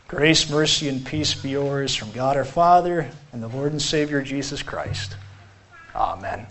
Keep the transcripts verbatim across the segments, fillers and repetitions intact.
Grace, mercy, and peace be yours from God our Father and the Lord and Savior Jesus Christ. Amen.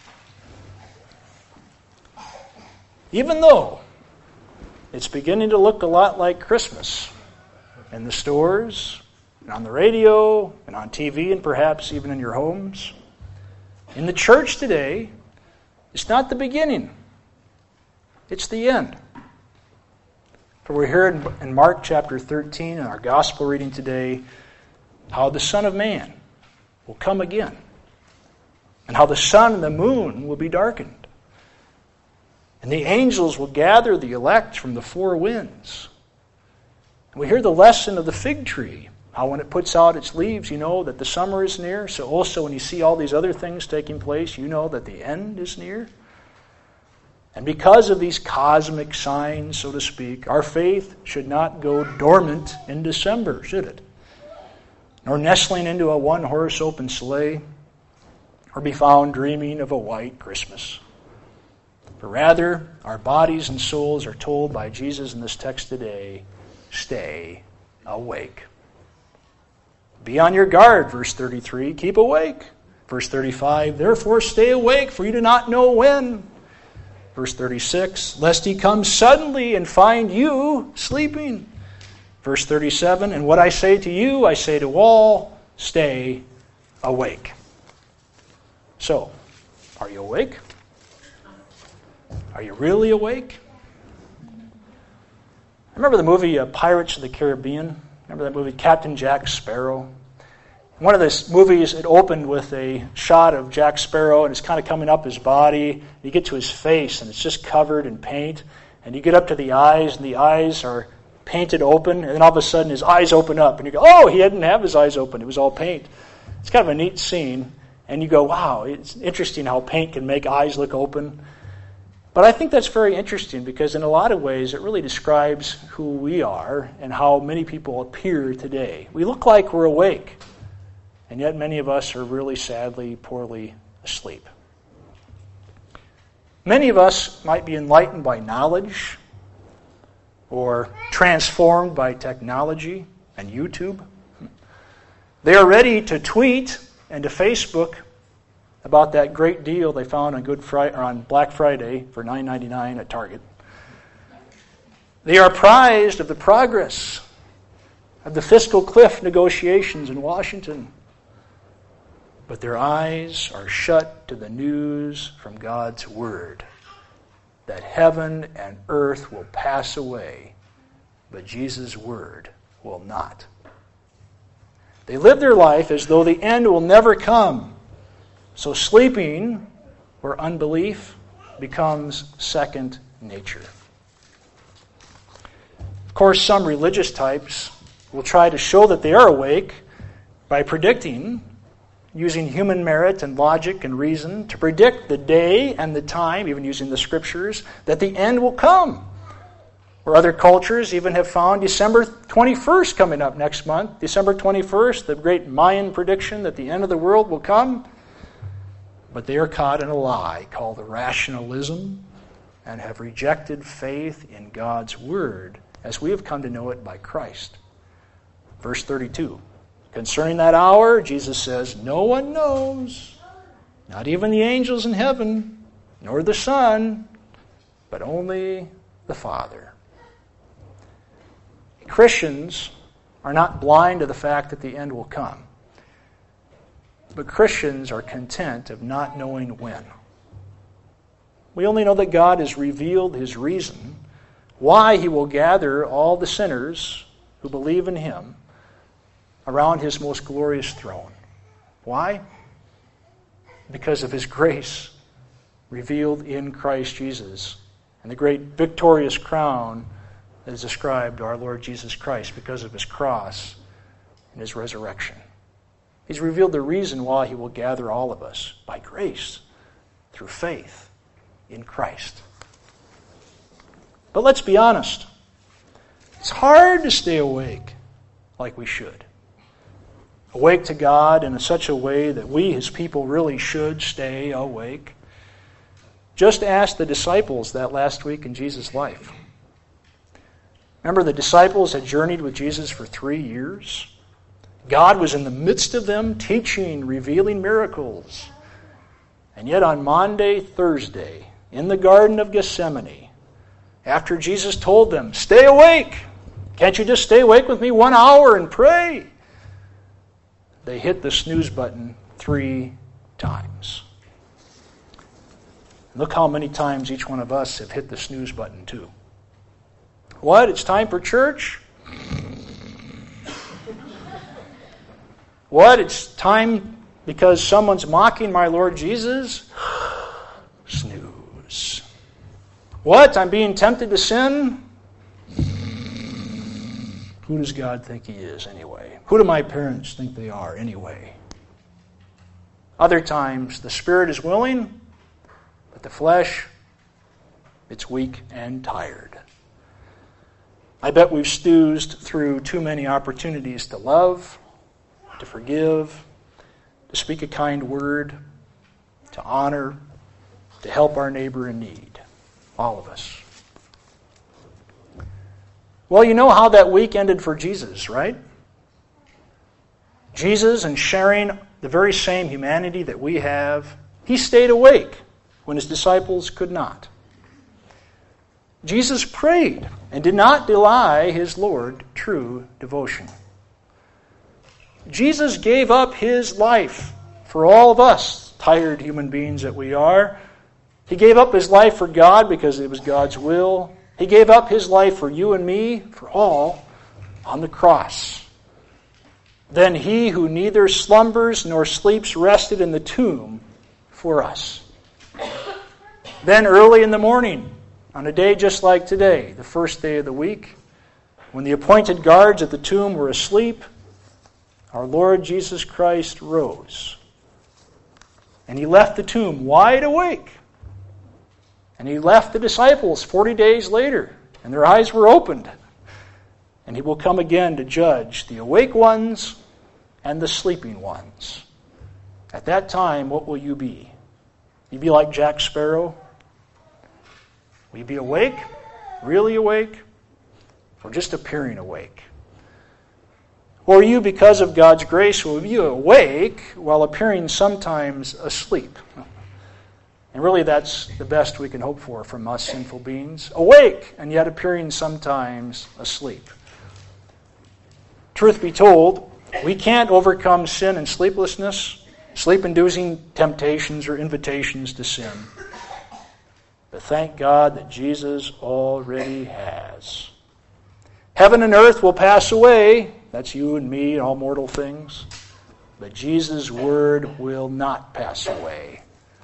Even though it's beginning to look a lot like Christmas in the stores, and on the radio, and on T V, and perhaps even in your homes, in the church today, it's not the beginning. It's the end. For we're here in Mark chapter thirteen, in our gospel reading today, how the Son of Man will come again, and how the sun and the moon will be darkened, and the angels will gather the elect from the four winds. And we hear the lesson of the fig tree, how when it puts out its leaves, you know that the summer is near. So also when you see all these other things taking place, you know that the end is near. And because of these cosmic signs, so to speak, our faith should not go dormant in December, should it? Nor nestling into a one-horse open sleigh, or be found dreaming of a white Christmas. But rather, our bodies and souls are told by Jesus in this text today, stay awake. Be on your guard, verse thirty-three, keep awake. Verse thirty-five, therefore stay awake, for you do not know when. Verse thirty-six, lest he come suddenly and find you sleeping. Verse thirty-seven, and what I say to you, I say to all, stay awake. So, are you awake? Are you really awake? I remember the movie uh, Pirates of the Caribbean. Remember that movie, Captain Jack Sparrow? In one of those movies, it opened with a shot of Jack Sparrow, and it's kind of coming up his body. You get to his face, and it's just covered in paint. And you get up to the eyes, and the eyes are painted open. And then all of a sudden, his eyes open up. And you go, oh, he didn't have his eyes open. It was all paint. It's kind of a neat scene. And you go, wow, it's interesting how paint can make eyes look open. But I think that's very interesting because in a lot of ways, it really describes who we are and how many people appear today. We look like we're awake. And yet many of us are really sadly, poorly asleep. Many of us might be enlightened by knowledge or transformed by technology and YouTube. They are ready to tweet and to Facebook about that great deal they found on Good Friday or on Black Friday for nine ninety-nine at Target. They are apprised of the progress of the fiscal cliff negotiations in Washington. But their eyes are shut to the news from God's Word that heaven and earth will pass away, but Jesus' Word will not. They live their life as though the end will never come. So sleeping or unbelief becomes second nature. Of course, some religious types will try to show that they are awake by predicting, using human merit and logic and reason, to predict the day and the time, even using the scriptures, that the end will come. Or other cultures even have found December twenty-first coming up next month. December twenty-first, the great Mayan prediction that the end of the world will come. But they are caught in a lie called rationalism and have rejected faith in God's Word as we have come to know it by Christ. Verse thirty-two. Concerning that hour, Jesus says, no one knows, not even the angels in heaven, nor the Son, but only the Father. Christians are not blind to the fact that the end will come. But Christians are content of not knowing when. We only know that God has revealed His reason why He will gather all the sinners who believe in Him around His most glorious throne. Why? Because of His grace revealed in Christ Jesus and the great victorious crown that is ascribed to our Lord Jesus Christ because of His cross and His resurrection. He's revealed the reason why He will gather all of us by grace through faith in Christ. But let's be honest. It's hard to stay awake like we should. Awake to God in such a way that we, His people, really should stay awake. Just ask the disciples that last week in Jesus' life. Remember, the disciples had journeyed with Jesus for three years. God was in the midst of them, teaching, revealing miracles. And yet on Maundy, Thursday, in the Garden of Gethsemane, after Jesus told them, "Stay awake! Can't you just stay awake with me one hour and pray?" They hit the snooze button three times. Look how many times each one of us have hit the snooze button too. What? It's time for church? What? It's time because someone's mocking my Lord Jesus? Snooze. What? I'm being tempted to sin? Who does God think He is anyway? Who do my parents think they are anyway? Other times, the spirit is willing, but the flesh, it's weak and tired. I bet we've stoozed through too many opportunities to love, to forgive, to speak a kind word, to honor, to help our neighbor in need. All of us. Well, you know how that week ended for Jesus, right? Jesus, in sharing the very same humanity that we have, He stayed awake when His disciples could not. Jesus prayed and did not deny His Lord true devotion. Jesus gave up His life for all of us, tired human beings that we are. He gave up His life for God because it was God's will. He gave up His life for you and me, for all, on the cross. Then He who neither slumbers nor sleeps rested in the tomb for us. Then early in the morning, on a day just like today, the first day of the week, when the appointed guards at the tomb were asleep, our Lord Jesus Christ rose. And He left the tomb wide awake. And He left the disciples forty days later, and their eyes were opened. And He will come again to judge the awake ones and the sleeping ones. At that time, what will you be? Will you be like Jack Sparrow? Will you be awake? Really awake? Or just appearing awake? Or you, because of God's grace, will be awake while appearing sometimes asleep? And really that's the best we can hope for from us sinful beings. Awake, and yet appearing sometimes asleep. Truth be told, we can't overcome sin and sleeplessness, sleep-inducing temptations or invitations to sin. But thank God that Jesus already has. Heaven and earth will pass away. That's you and me and all mortal things. But Jesus' word will not pass away.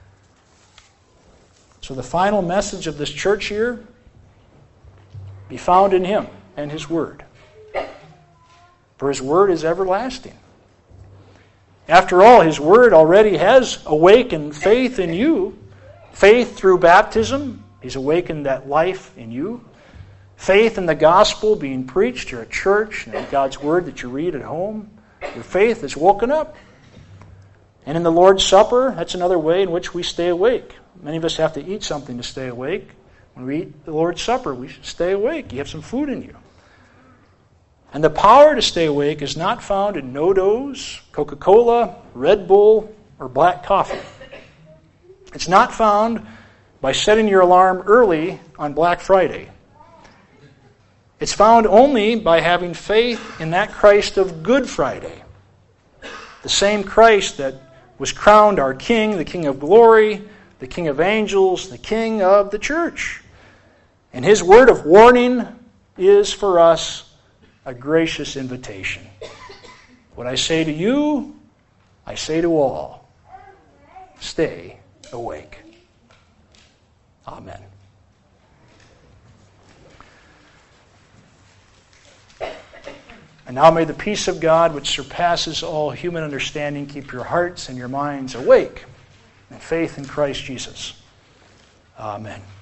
So the final message of this church year, be found in Him and His word. For His word is everlasting. After all, His word already has awakened faith in you. Faith through baptism. He's awakened that life in you. Faith in the gospel being preached here at church and in God's word that you read at home. Your faith is woken up. And in the Lord's Supper, that's another way in which we stay awake. Many of us have to eat something to stay awake. When we eat the Lord's Supper, we stay awake. You have some food in you. And the power to stay awake is not found in No-Dos, Coca-Cola, Red Bull, or black coffee. It's not found by setting your alarm early on Black Friday. It's found only by having faith in that Christ of Good Friday. The same Christ that was crowned our King, the King of glory, the King of angels, the King of the church. And His word of warning is for us a gracious invitation. What I say to you, I say to all. Stay awake. Amen. And now may the peace of God, which surpasses all human understanding, keep your hearts and your minds awake in faith in Christ Jesus. Amen.